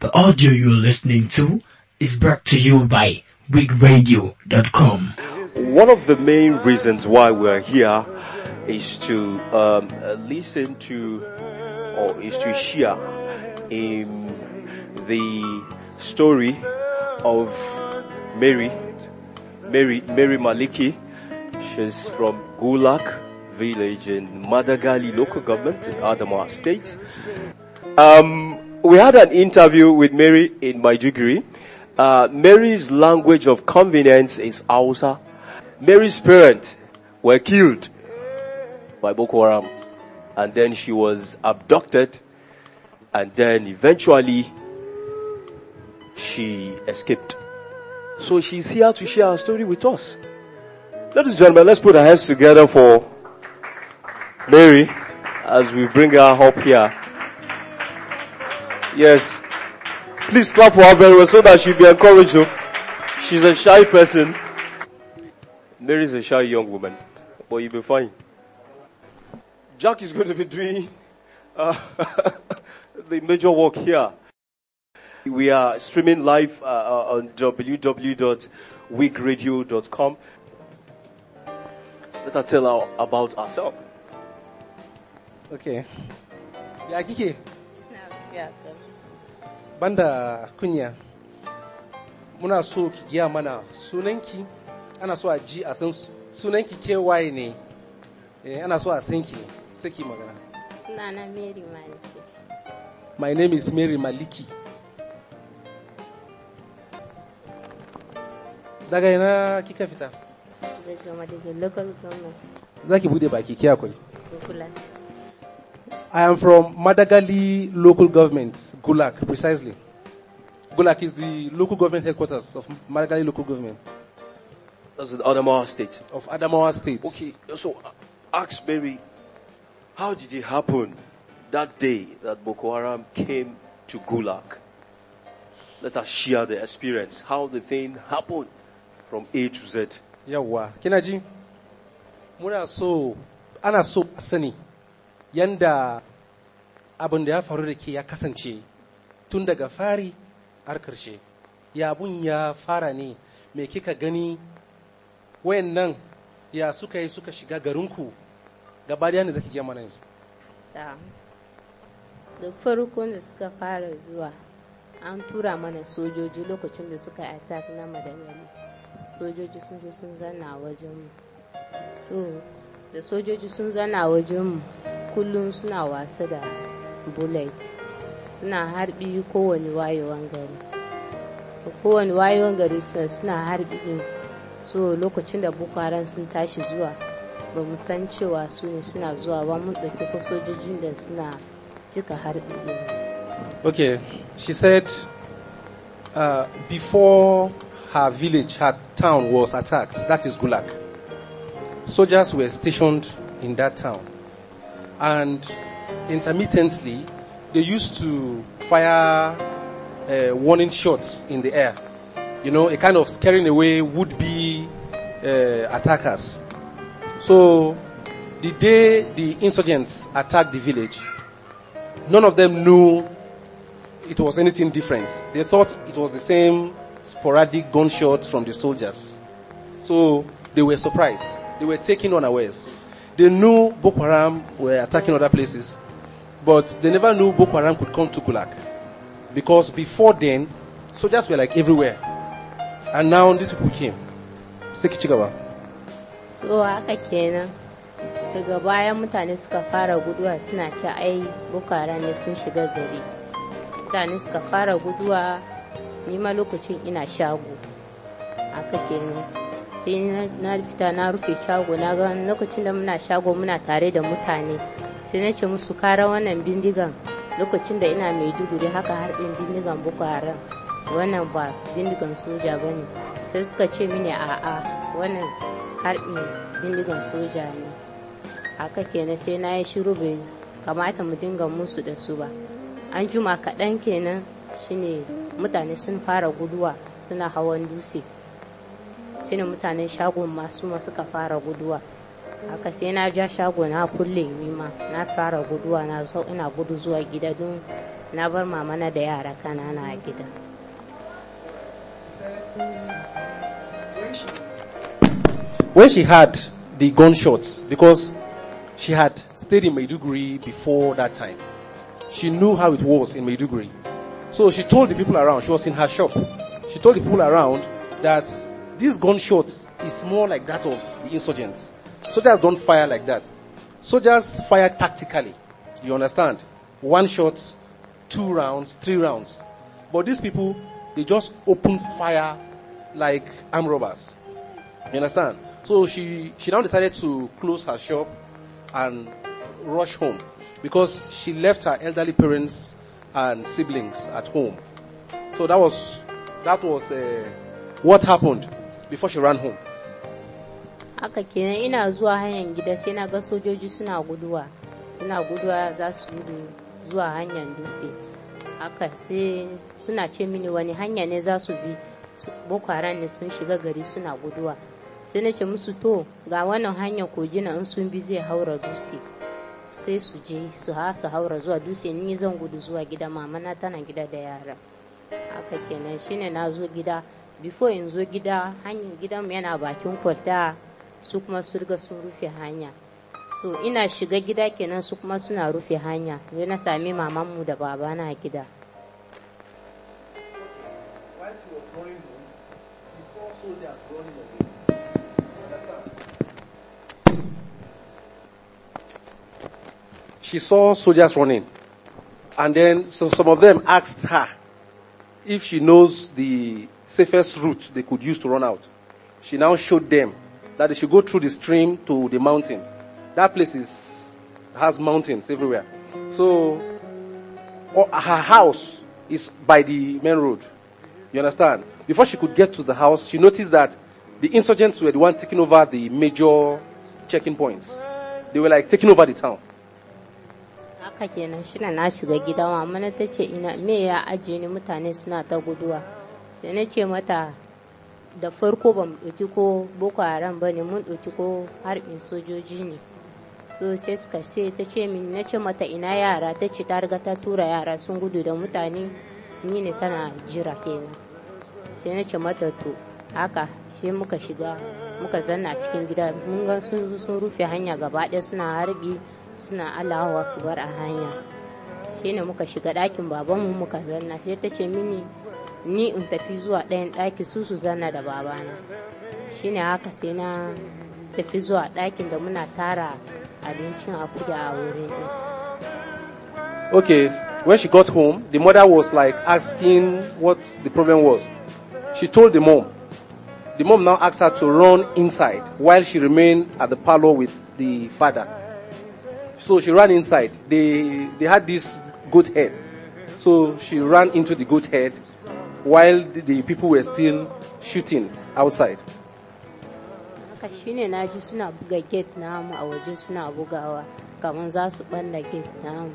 The audio you're listening to is brought to you by wigradio.com. One of the main reasons why we're here is to listen to, or is to share in the story of Mary Maliki. She's from Gulag village in Madagali local government in Adamawa state. We had an interview with Mary in Maiduguri. Mary's language of convenience is Hausa. Mary's parents were killed by Boko Haram, and then she was abducted, and then eventually she escaped. So she's here to share her story with us. Ladies and gentlemen, let's put our hands together for Mary as we bring her up here. Yes. Please clap for her very well so that she'll be encouraged. She's a shy person. Mary's a shy young woman, but you'll be fine. Jack is going to be doing the major work here. We are streaming live on www.wigradio.com. Let her tell her about herself. Okay. Ya kike? Ya. Banda kunya. Muna so ki giya mana sunanki. Ana so a ji a san sunanki ke waye ne. Ana so a san ki. Sai ki magana. Sunana Mary Maliki. My name is Mary Maliki. Daga ina kika fita? Daga local government. Zaki bude baki ki akwai. Gulag. I am from Madagali local government, Gulag, precisely. Gulag is the local government headquarters of Madagali local government. That's in Adamawa state. Of Adamawa state. Okay, so ask Mary, how did it happen that day that Boko Haram came to Gulag? Let us share the experience, how the thing happened from A to Z. Yawwa, kina ji? Ana so sani yanda abin da ya faru da ke ya kasance tun daga fari har karshe. Ya abun ya fara ne, me kika gani wayannan ya suka yi suka shiga garinku gaba da ne zaki gaya mana yanzu. Da farko da suka fara zuwa an tura mana sojoji lokacin da suka attack na Madagali. Sojoji sun zo sun zanna wajenmu. So da sojoji sun zanna wajenmu kullum suna wasa da bullet, suna harbi kowane wayewan gari suna harbi din. So lokacin da Boko Haram sun tashi zuwa ba mu san cewa su ne suna zuwa ba, mun ɗauki ko sojojin da suna jika harbi din. Okay, she said before her village, her town was attacked, that is Gulag, soldiers were stationed in that town. And intermittently, they used to fire warning shots in the air. You know, a kind of scaring away would-be attackers. So, the day the insurgents attacked the village, none of them knew it was anything different. They thought it was the same sporadic gunshots from the soldiers. So, they were surprised. They were taken unawares. They knew Boko Haram were attacking other places, but they never knew Boko Haram could come to Gulag. Because before then, soldiers were like everywhere. And now these people came. So haka kenan. Daga baya mutane suka fara guduwa suna ce ai Boko Haram ne sun shiga gari. Mutane suka fara guduwa, ni ma lokacin ina shago. Haka kenan. Sai na fita na rufe shago, na ga lokacin da muna shago muna tare da mutane, sai na ce musu kara wannan bindigan. Lokacin da ina Maiduguri haka harbin bindigan Boko Haram, wannan ba bindigan soja bane. Sai suka ce mini a'a wannan harbin bindigan soja ne. Haka kenan sai na yi shiru, bai kamata mu dinga musu da su ba. An juma kaɗan kenan shine mutane sun fara guduwa suna hawan dutse. Sai mutanen shagon masu suka fara guduwa. Haka sai na ja shago na kulle ni ma na fara guduwa, na zo ina gudu zuwa gida don na bar mamana da yara kanana a gida. When she had the gunshots, because she had stayed in Maiduguri before that time, she knew how it was in Maiduguri. So she told the people around, she was in her shop, she told the people around that these gunshots is more like that of the insurgents. Soldiers don't fire like that. Soldiers fire tactically. You understand? 1 shot, 2 rounds, 3 rounds. But these people, they just open fire like armed robbers. You understand? So she now decided to close her shop and rush home because she left her elderly parents and siblings at home. So that was what happened before she ran home. Haka kenan ina zuwa hanyar gida sai na ga sojoji suna guduwa za su gudu zuwa hanyar dutse. Haka sai suna ce mini wani hanya ne za su bi, Boko Haram ne sun shiga gari suna guduwa. Sai na ce musu to ga wannan hanyar kogina in sun bi zai haura dutse. Sai su je su haura zuwa dutse, ni zan gudu zuwa gida, mama na tana gida da yara. Haka kenan shine na zo gida. Before in zo gida, hanyar gidanmu yana bakin kwalta, su kuma su riga sun rufe hanya. So ina shiga gida kenan su kuma suna rufe hanya. Sai na sami mamanmu da babana a gida. She saw soldiers running. And then so some of them asked her if she knows the safest route they could use to run out. She now showed them that they should go through the stream to the mountain. That place has mountains everywhere. So her house is by the main road. You understand? Before she could get to the house, she noticed that the insurgents were the one taking over the major checking points. They were like taking over the town. Haka kenan shine na shiga gida, mama na tace ina me ya aje ni mutane suna ta guduwa. Sai na ce mata da farko ban ɗauki ko Boko Haram bane, mun ɗauki ko harbin sojoji ne. So sai suka ce ta ce min, na ce mata ina yara, ta ce ta riga ta tura yara sun gudu da mutane, ni ne tana jira kenan. Sai na ce mata to haka shi muka shiga muka zanna cikin gida, mun ga sun rufe hanya gaba ɗaya suna harbi suna Allahu Akbar a hanya. Shi ne muka shiga ɗakin babanmu muka zanna. Sai ta ce mini ni in tafi zuwa ɗayan ɗaki su zanna da babana. Shi ne haka sai na tafi zuwa ɗakin da muna tara abincin akuya a wurin. Okay, when she got home, the mother was like asking what the problem was. She told the mom. The mom now asked her to run inside while she remained at the parlor with the father. So she ran inside. They had this goat head. So she ran into the goat head while the people were still shooting outside. Haka shine naji suna buga gate namu a waje suna bugawa kaman za su balla gate namu.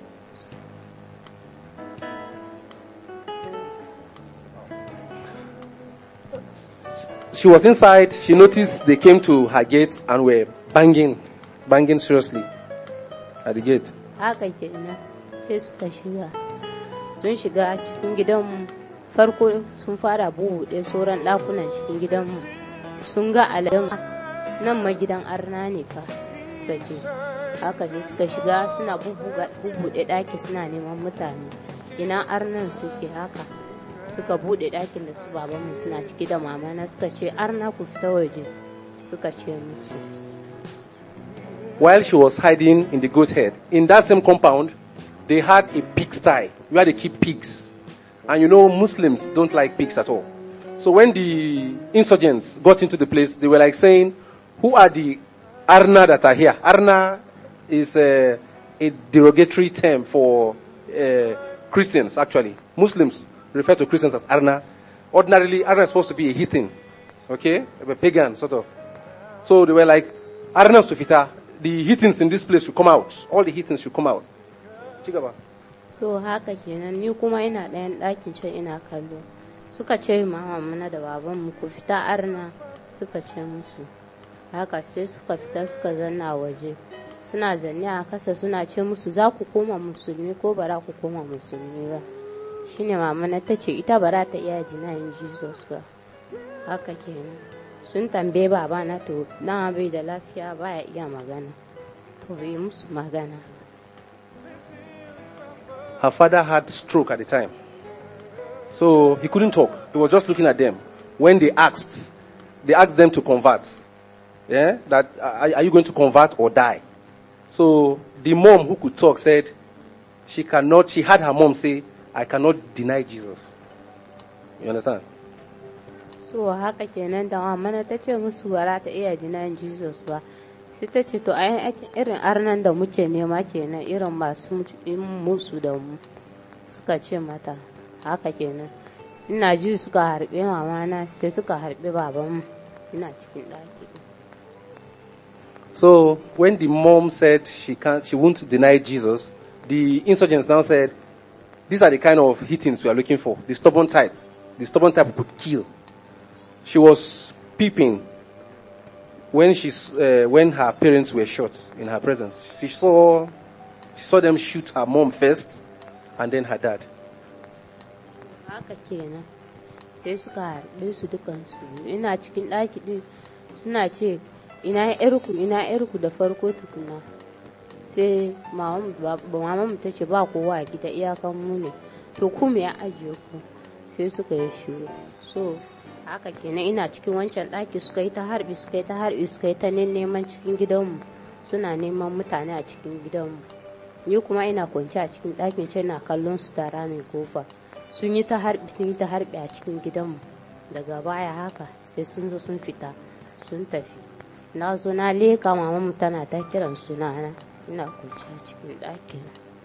She was inside. She noticed they came to her gate and were banging seriously at the gate. Haka kenan sai suka shiga. Sun shiga cikin gidanmu. Farko sun fara buɗe sauran ɗakunan cikin gidanmu. Sun ga alamu nan ma gidan arna ne fa suka je. Haka ne suka shiga suna bubuɗe ɗaki suna neman mutane. Ina arnan suke haka. Suka buɗe ɗakin da su babanmu suna ciki da mamana suka ce arna ku fita waje. Suka ce musu. While she was hiding in the goat head, in that same compound, they had a pigsty where they keep pigs. And you know, Muslims don't like pigs at all. So when the insurgents got into the place, they were like saying, who are the Arna that are here? Arna is a derogatory term for Christians, actually. Muslims refer to Christians as Arna. Ordinarily, Arna is supposed to be a heathen. Okay? A pagan, sort of. So they were like, Arna Sufita, the heathens in this place should come out. All the heathens should come out. Chigaba. So haka kenan ni kuma ina ɗayan ɗakin can ina kallo. Suka ce mama mana da babanmu ku fita arna, suka ce musu. Haka sai suka fita suka zanna waje. suna zanne a kasa suna ce musu za ku koma musulmi ko ba za ku koma musulmi ba. Shine mama na ta ce ita ba za ta iya denying Jesus ba. Haka kenan. Sun tambaye baba na to na bai da lafiya baya iya magana. To bai musu magana. Her father had stroke at the time. So he couldn't talk. He was just looking at them. When they asked them to convert. Yeah? That, are you going to convert or die? So the mom who could talk said, she had her mom say, I cannot deny Jesus. You understand? So haka kenan da mamana ta ce musu bara ta iya denying Jesus ba. Sai ta ce to ai irin arnan da muke nema kenan irin masu musu da mu. Suka ce mata haka kenan. Ina ji suka harbe mamana sai suka harbe babanmu. Ina cikin daki. So when the mom said she won't deny Jesus, the insurgents now said, these are the kind of hittings we are looking for. The stubborn type. The stubborn type could kill. She was peeping when her parents were shot in her presence. She saw them shoot her mom first and then her dad. Haka kenan. Sai suka harbe su dukansu. Ina cikin ɗaki din suna ce ina yarku da farko tukuna. Sai mamamu ta ce ba kowa a gida iyakan mu ne. To ku me ya ajiye ku? Sai suka yi shiru. So haka kenan ina cikin wancan ɗaki suka yi ta harbi suka yi ta neman cikin gidanmu. Suna neman mutane a cikin gidanmu. Ni kuma ina kwance a cikin ɗakin can na kallon su tara mai kofa. Sun yi ta harbi a cikin gidanmu. Daga baya haka sai sun zo sun fita sun tafi. Na zo na leka mamamu tana ta kiran sunana. Ina kwance a cikin ɗakin.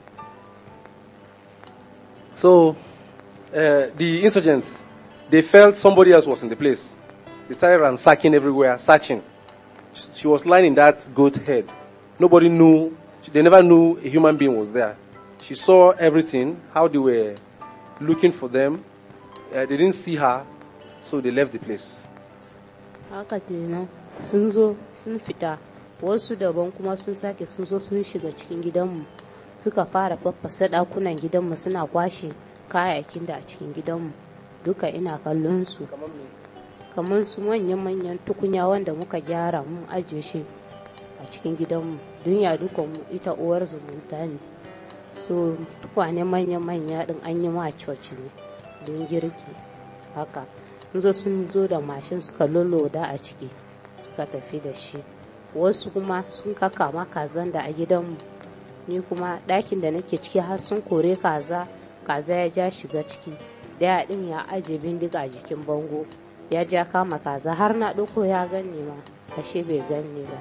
So the insurgents, they felt somebody else was in the place. They started ransacking everywhere, searching. She was lying in that goat head. Nobody knew, they never knew a human being was there. She saw everything, how they were looking for them. They didn't see her, so they left the place. Haka kenan sun zo sun fita. Wasu daban kuma sun sake sun zo sun shiga cikin gidanmu. Suka fara faffasa ɗakunan gidanmu suna kwashe kayayyakin da a cikin gidanmu. Duka ina kallon su. Kamar su manyan tukunya wanda muka gyara mun ajiye shi a cikin gidanmu. Dunya dukanmu ita uwar zumunta ne. So tukwane manya din an yi ma church ne don girki. Haka. Sun zo da mashin suka loloda a ciki. Suka tafi da shi. Wasu kuma sun kakama kazan da a gidanmu. Ni kuma ɗakin da nake ciki har sun kore kaza ya ja shiga ciki. Daya ɗin ya aje bindiga a jikin bango. Ya ja kama kaza har na ɗauko ya ganni ma. Ashe bai ganni ba.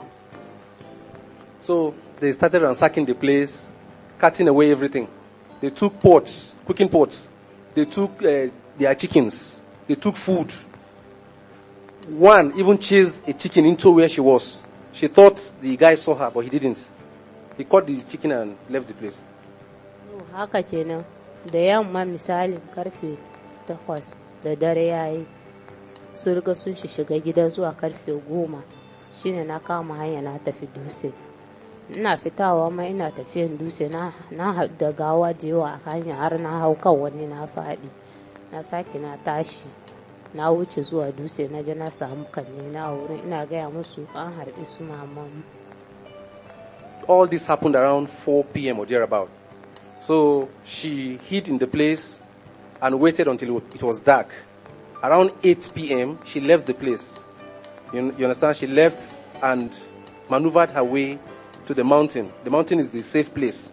So they started ransacking the place, cutting away everything. They took pots, cooking pots. They took their chickens. They took food. One even chased a chicken into where she was. She thought the guy saw her, but he didn't. He caught the chicken and left the place. Haka kenan. Da yamma misalin karfe 8 da dare yayi. Sun riga sun shiga gida zuwa karfe 10. Shine na kama hanya na tafi Dutse. Ina fitawa ma ina tafiyan Dutse na haɗu da gawa da yawa a hanya har na hau kan wani na faɗi. Na sake na tashi. Na wuce zuwa Dutse na je na samu kanne na wurin ina gaya musu an harbi su mamamu. All this happened around 4 p.m. or thereabout. So she hid in the place and waited until it was dark. Around 8 p.m., she left the place. You understand? She left and maneuvered her way to the mountain. The mountain is the safe place.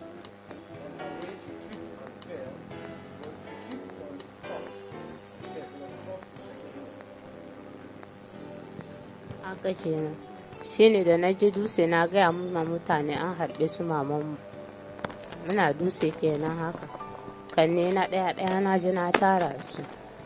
Haka kenan. Shine da na je Dutse na gaya ma mutane an harbe su mamanmu. Muna Dutse kenan haka. Kanne na ɗaya na je na tara su.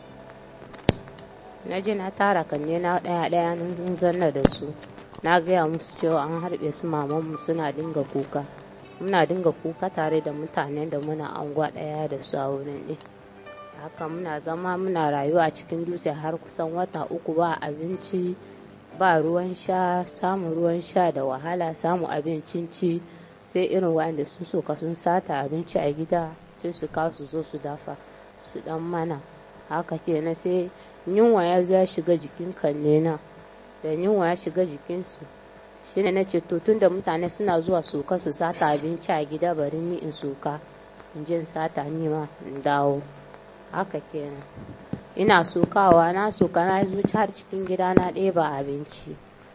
Na je na tara kanne na ɗaya na zanna da su. Na gaya musu cewa an harbe su mamanmu suna dinga kuka. Muna dinga kuka tare da mutanen da muna anguwa ɗaya da su a wurin ɗin. Haka muna zama muna rayuwa a cikin Dutse har kusan wata 3 ba abinci ba ruwan sha, samun ruwan sha da wahala, samun abincin ci, sai irin wanda sun soka sun sata abinci a gida sai su kawo su zo su dafa su dan mana. Haka kenan sai yunwa ya zo ya shiga jikin kannena, da yunwa ya shiga jikinsu shine na ce to tun da mutane suna zuwa soka su sata abinci a gida, bari ni in soka in je in sata ni ma in dawo. Haka kenan ina sokawa, na soka na zuci har cikin gida na ɗeba abinci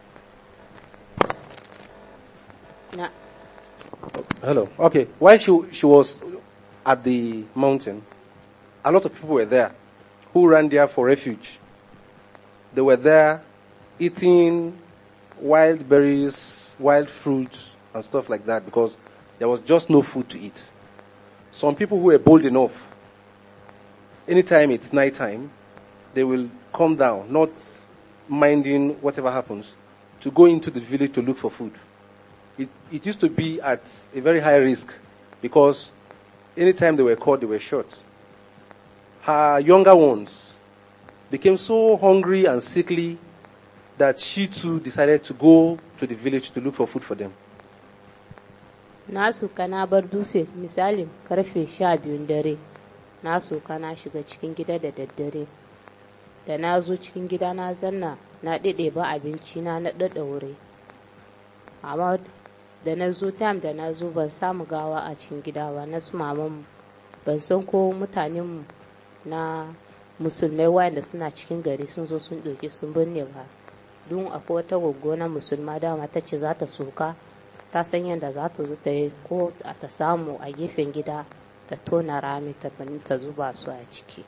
na. Hello. Okay. While she was at the mountain, a lot of people were there who ran there for refuge. They were there eating wild berries, wild fruits, and stuff like that because there was just no food to eat. Some people who were bold enough, anytime it's nighttime, they will come down, not minding whatever happens, to go into the village to look for food. It used to be at a very high risk because anytime they were caught, they were shot. Her younger ones became so hungry and sickly that she too decided to go to the village to look for food for them. Na soka na bar dutse misalin karfe 12 dare. Na soka na shiga cikin gida da daddare. Da na zo cikin gida na zanna na ba abinci na daddaure. Amma da na zo time da na zo ban samu gawa a cikin gida ba, na su mamanmu ban san ko mutanenmu na musulmai wanda suna cikin gari sun zo sun ɗauki sun binne ba. Don akwai wata goggo na musulma dama ta ce za ta soka, ta san yadda za ta zo ta yi ko ta samu a gefen gida ta tona rami ta zuba su a ciki.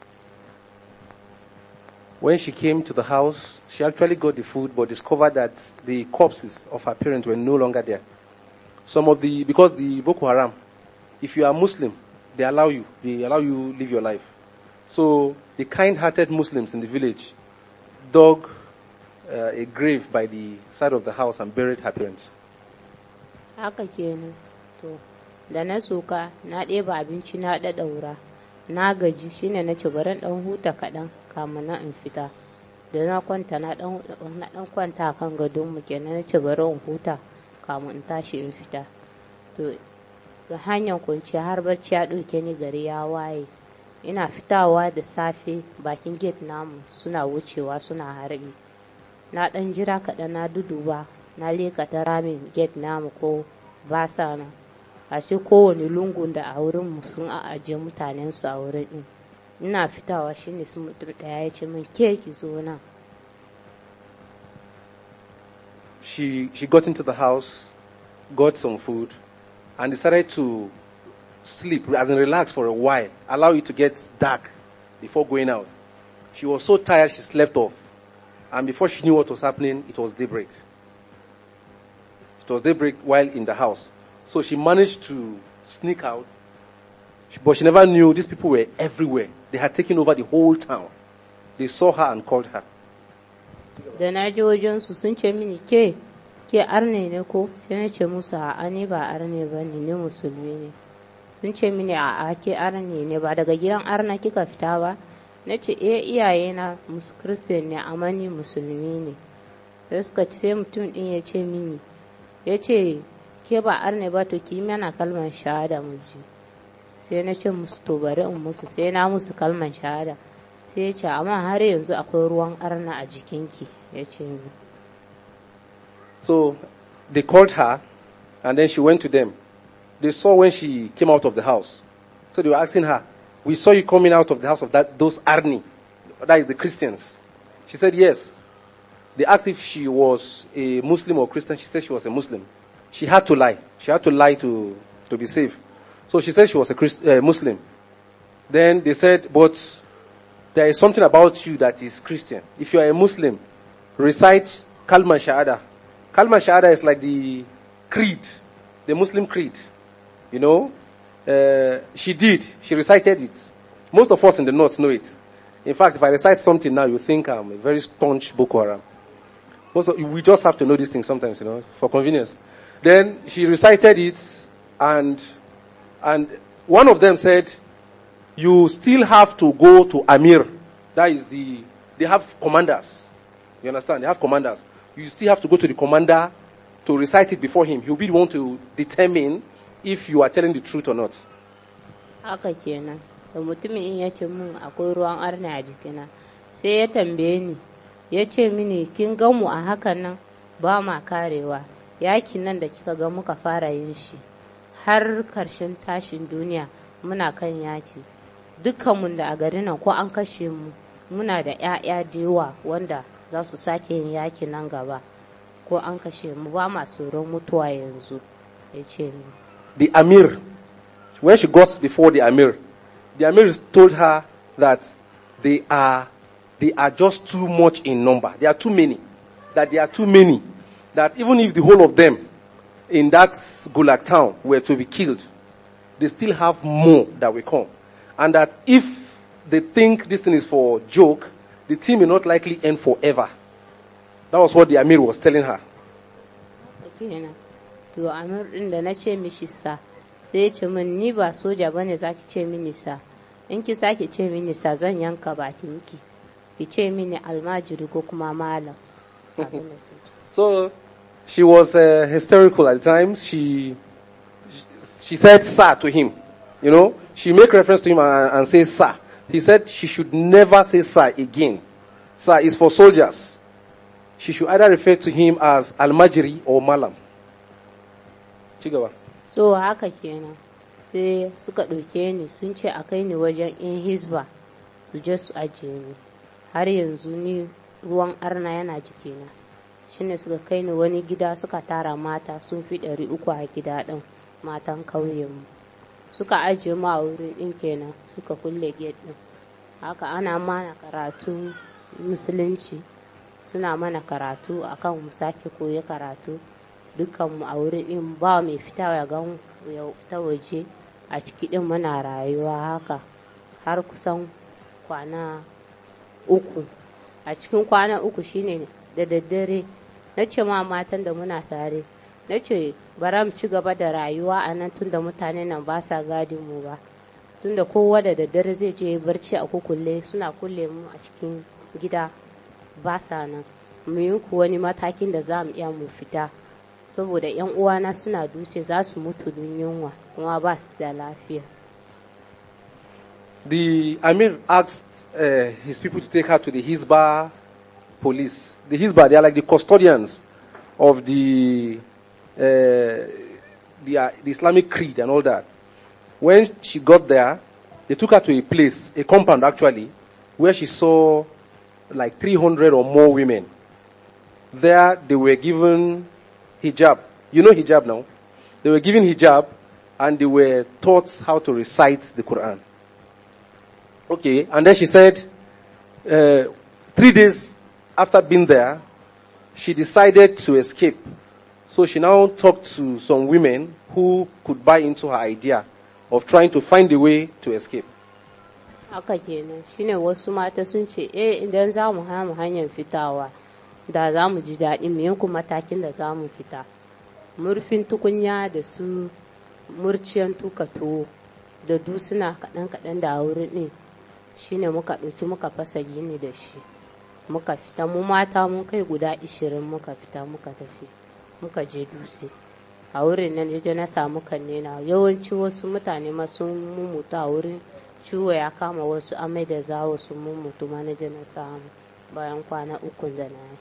When she came to the house, she actually got the food but discovered that the corpses of her parents were no longer there. Because the Boko Haram, if you are Muslim, they allow you live your life. So the kind-hearted Muslims in the village dug a grave by the side of the house and buried her parents. Haka kenan. To da na soka na ɗeba abinci na ɗaɗaura, na gaji shine na ci baran ɗan huta kaɗan kamun na in fita. Da na kwanta na ɗan kwanta kan gadon mu kenan na ci bari in huta kamun in tashi in fita. To ga hanyar kwanciya har barci ya ɗauke ni, gari ya waye. Ina fitawa da safe bakin gate namu suna wucewa suna harbi. Na ɗan jira kaɗan na duduba na leka ta ramin gate namu ko ba sa nan. Ashe kowane lungun da a wurinmu sun ajiye mutanensu a wurin ɗin. Ina fitawa shine su mutum ɗaya ya ce min ke ki zo nan. She got into the house, got some food, and decided to sleep, as in relax for a while, allow it to get dark before going out. She was so tired she slept off. And before she knew what was happening, it was daybreak. It was daybreak while in the house. So she managed to sneak out. But she never knew these people were everywhere. They had taken over the whole town. They saw her and called her. Da na ji wajensu sun ce mini ke arne ne ko? Sai na ce musu a'a ni ba arne ba ne, ni musulmi ne. Sun ce mini a'a ke arne ne, ba daga gidan arna kika fita ba? Na ce iyayena Christian ne amma ni musulmi ne. Sai suka ce, sai mutum din ya ce mini, ya ce ke ba arne ba to ki mana kalmar shahada mu ji. Sai na ce musu to bari in musu, sai na musu kalmar shahada. Sai ya ce amma har yanzu akwai ruwan arna a jikinki, ya ce mi. So they called her and then she went to them. They saw when she came out of the house. So they were asking her, we saw you coming out of the house of those Arni, that is the Christians. She said yes. They asked if she was a Muslim or Christian. She said she was a Muslim. She had to lie. She had to lie to be safe. So she said she was a Muslim. Then they said, but there is something about you that is Christian. If you are a Muslim, recite Kalman Shahada. Kalman Shahada is like the creed, the Muslim creed. You know? She recited it. Most of us in the north know it. In fact, if I recite something now, you think I'm a very staunch Boko Haram. We just have to know these things sometimes, you know, for convenience. Then she recited it, and one of them said, you still have to go to Amir. That is they have commanders. You understand? They have commanders. You still have to go to the commander to recite it before him. He'll be the one to determine if you are telling the truth or not. Haka kenan. Da mutumin ya ce min akwai ruwan arna a jikina. Sai ya tambaye ni, ya ce mini kin gan mu a hakan nan ba ma karewa. Yakin nan da kika ga muka fara yin shi. Har karshen tashin duniya muna kan yaki. Dukkanmu da a garin nan ko an kashe mu muna da 'ya'ya da yawa wanda za su sake yin yaki nan gaba. Ko an kashe mu ba ma tsoron mutuwa yanzu. Ya ce ni. The Amir, when she got before the Amir told her that they are just too much in number. They are too many. That even if the whole of them in that Gulag town were to be killed, they still have more that will come. And that if they think this thing is for joke, the thing may not likely end forever. That was what the Amir was telling her. To Amir din da na ce mishi sa, sai ya ce min ni ba soja bane zaki ce mini sa. In ki sake ce mini sa zan yanka bakinki. Ki ce mini almajiri ko kuma malam. So she was hysterical at times. She said sir to him. You know, she make reference to him and say sir. He said she should never say sir again. Sir is for soldiers. She should either refer to him as almajiri or malam. Cigaba. So haka kenan. Sai suka ɗauke ni sun ce a kai ni wajen in Hisba su je su ajiye ni. Har yanzu ni ruwan arna yana jikina. Shine suka kai ni wani gida suka tara mata sun fi 300 a gida ɗin matan kauyenmu. Suka ajiye mu a wurin ɗin kenan suka kulle gate ɗin. Haka ana mana karatu musulunci. Suna mana karatu akan mu sake koyi karatu. Dukkanmu a wurin ɗin ba mai fita ya fita waje a ciki ɗin muna rayuwa haka har kusan kwana 3. A cikin kwana 3 shine da daddare na ce ma matan da muna tare, na ce bara mu ci gaba da rayuwa a nan tunda mutane nan ba sa gadin mu ba, tunda kowa da daddare zai je barci a kukulle suna kulle mu a cikin gida ba sa nan, mu yi wani matakin da za mu iya mu fita saboda 'yan uwana suna dutse za su mutu don yunwa kuma ba su da lafiya. The Amir asked his people to take her to the Hisba police. The Hisba, they are like the custodians of the Islamic creed and all that. When she got there, they took her to a place, a compound actually, where she saw like 300 or more women. There they were given hijab. You know hijab now? They were given hijab and they were taught how to recite the Quran. Okay, and then she said, 3 days after being there, she decided to escape. So she now talked to some women who could buy into her idea of trying to find a way to escape. Haka kenan shine wasu mata sun ce idan za mu hamu hanyar fitawa da za mu ji daɗi mu yanku matakin da za mu fita. Murfin tukunya da su murciyan tuka tuwo da dusuna kaɗan-kaɗan da a wurin ɗin shine muka ɗauki muka fasa gini da shi. Muka fita mu mata mun kai guda 20 muka fita muka tafi muka je dutse. A wurin nan je na samu kannena yawanci wasu mutane ma sun mumutu a wurin ciwo ya kama wasu amai da zawo sun mumutu ma na je na samu bayan kwana 3 da na yi.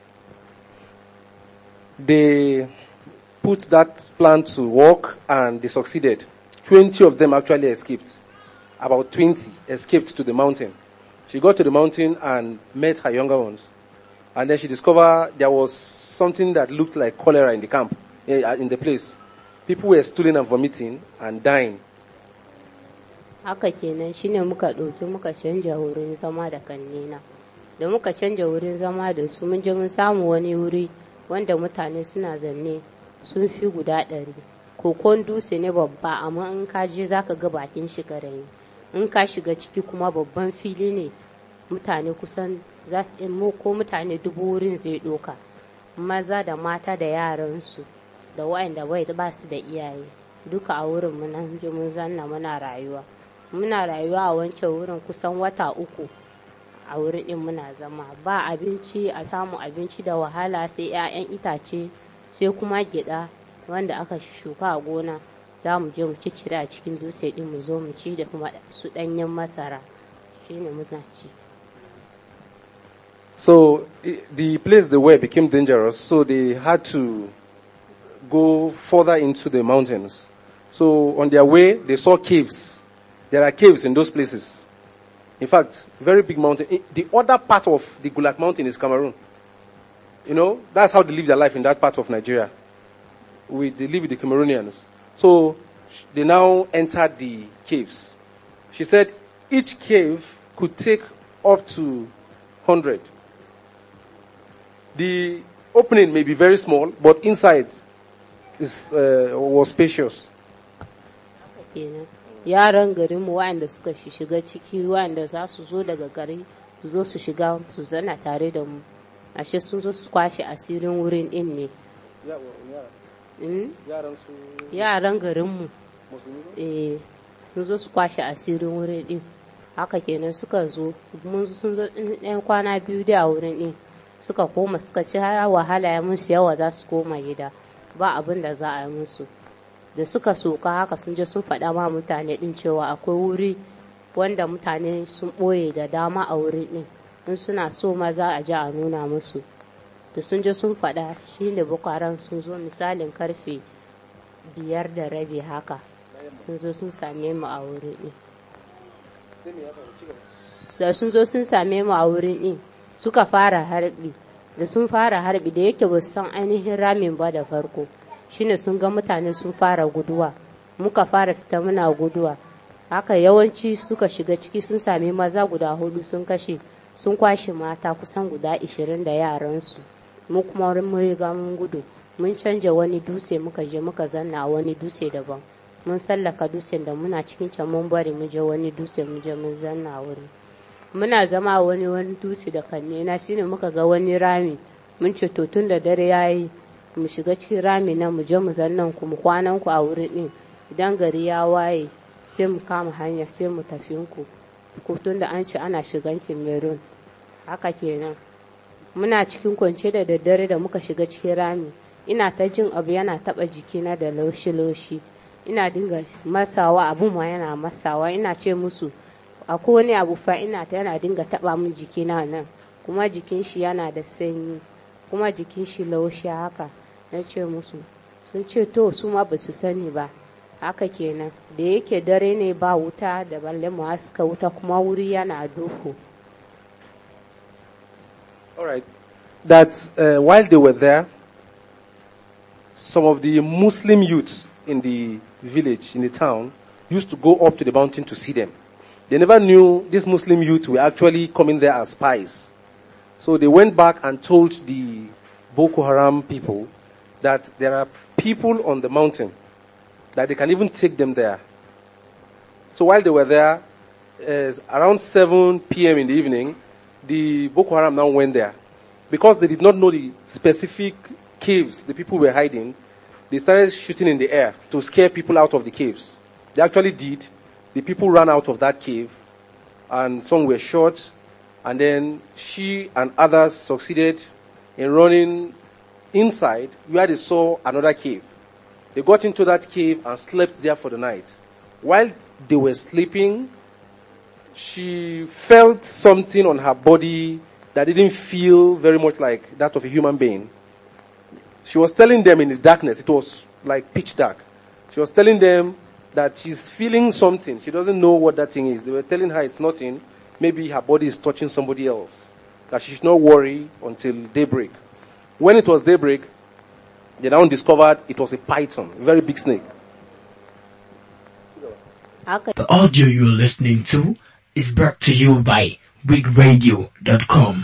They put that plan to work and they succeeded. 20 of them actually escaped. About 20 escaped to the mountain. She got to the mountain and met her younger ones. And then she discovered there was something that looked like cholera in the camp, in the place. People were stooling and vomiting and dying. Haka kenan shine muka ɗauki muka canja wurin zama da kannena. Da muka canja wurin zama da su mun je mun samu wani wuri wanda mutane suna zanne sun fi guda 100. Kokon dutse ne babba amma in ka je zaka ga bakin shi karami. In ka shiga ciki kuma babban fili ne mutane kusan za su ko mutane 1000 wurin zai doka. Maza da mata da yaransu da waɗanda ba su da iyaye duka a wurin mun zanna muna rayuwa a wancan wurin kusan wata 3 a wurin din muna zama, ba abinci, a samu abinci da wahala, sai 'ya'yan itace, sai kuma gyaɗa wanda aka shuka a gona, za mu je mu ciccire a cikin dutse din mu zo mu ci, da kuma su ɗanyen masara shine muna ci. So the place they were became dangerous, so they had to go further into the mountains. So on their way, they saw caves. There are caves in those places. In fact, very big mountain. The other part of the Gulag mountain is Cameroon. You know, that's how they live their life in that part of Nigeria. They live with the Cameroonians. So they now entered the caves. She said each cave could take up to 100. The opening may be very small, but inside was spacious. Yaran garinmu waɗanda suka shiga ciki, waɗanda za su zo daga gari su zo su shiga su zana tare da mu, ashe sun zo su kwashe asirin wurin din ne. Yaran garinmu sun zo su kwashe asirin wurin din, haka kenan suka zo, sun zo ɗan kwana biyu da a wurin din, suka koma suka ci wahala ya musu yawa, za su koma gida ba abin da za a yi musu. Da suka soka haka sun je sun faɗa ma mutane din cewa akwai wuri wanda mutane sun ɓoye da dama a wurin din, in suna so ma za a ji a nuna musu. Da sun je sun faɗa, shi ne Boko Haram sun zo misalin karfe 5:30 haka, sun zo sun same mu a wurin din. Da sun zo sun same mu a wurin din, suka fara harbi. Da sun fara harbi, da yake ba su san ainihin ramin ba da farko, shine sun ga mutane sun fara guduwa, muka fara fita muna guduwa. Haka yawanci suka shiga ciki, sun sami maza guda 4 sun kashe, sun kwashe mata kusan guda 20 da yaransu. Mu kuma mun riga mun gudu, mun canja wani dutse, muka je muka zanna a wani dutse daban. Mun sallaka dutsen da muna cikin can, mun bari mu je wani dutse, mu je mun zanna wuri. Muna zama wani dutse da kanne na, shine muka ga wani rami, mun ce to tun da dare yayi mu shiga cikin rami na mu je mu zannan ku, mu kwanan ku a wurin din, idan gari ya waye sai mu kama hanya sai mu tafi ku tun da an ce ana shigan Cameroon. Haka kenan muna cikin kwance da daddare da muka shiga cikin rami, ina ta jin abu yana taba jikina da laushi, ina dinga masawa, abu ma yana masawa, ina ce musu akwai wani abu fa yana dinga taba min jikina nan, kuma jikin shi yana da sanyi, kuma jikin shi laushi haka. Na ce musu, sun ce to su ma ba su sani ba. Haka kenan, da yake dare ne ba wuta da balle mu haska wuta, kuma wuri yana duhu. All right. That while they were there, some of the Muslim youths in the village, in the town, used to go up to the mountain to see them. They never knew these Muslim youths were actually coming there as spies. So they went back and told the Boko Haram people that there are people on the mountain, that they can even take them there. So while they were there, around 7 p.m. in the evening, the Boko Haram now went there. Because they did not know the specific caves the people were hiding, they started shooting in the air to scare people out of the caves. They actually did. The people ran out of that cave, and some were shot, and then she and others succeeded in running inside where they saw another cave. They got into that cave and slept there for the night. While they were sleeping, she felt something on her body that didn't feel very much like that of a human being. She was telling them in the darkness, it was like pitch dark. She was telling them that she's feeling something. She doesn't know what that thing is. They were telling her it's nothing. Maybe her body is touching somebody else. That she should not worry until daybreak. When it was daybreak, they now discovered it was a python, a very big snake. The audio you're listening to is brought to you by WigRadio.com.